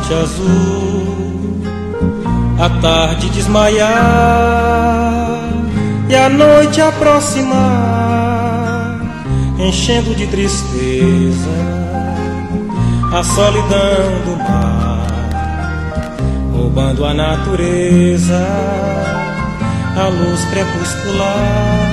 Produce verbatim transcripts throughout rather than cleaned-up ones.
norte azul, a tarde desmaiar e a noite aproximar, enchendo de tristeza a solidão do mar, roubando a natureza a luz crepuscular.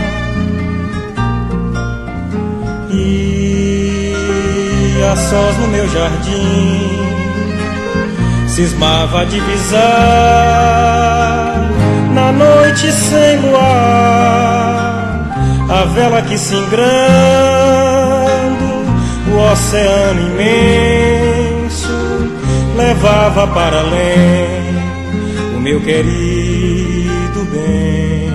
E a sós no meu jardim cismava a divisar, na noite sem luar, a vela que singrando o oceano imenso levava para além o meu querido bem.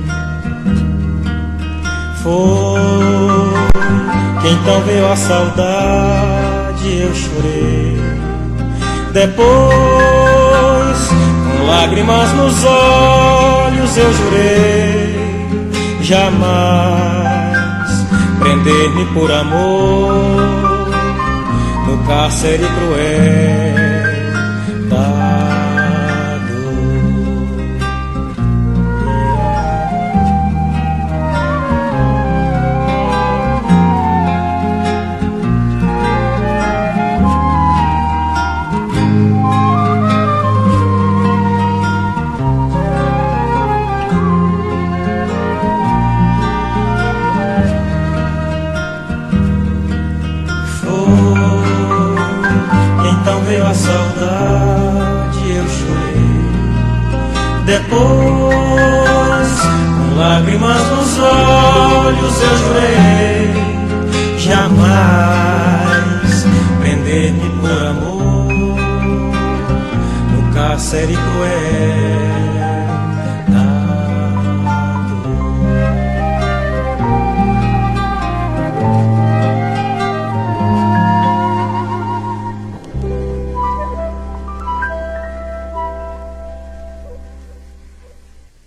Foi que então veio a saudade, eu chorei. Depois, com lágrimas nos olhos, eu jurei jamais prender-me por amor no cárcere cruel da dor. Então veio a saudade, eu chorei. Depois, com lágrimas nos olhos, eu jurei jamais prender-me por amor no cárcere cruel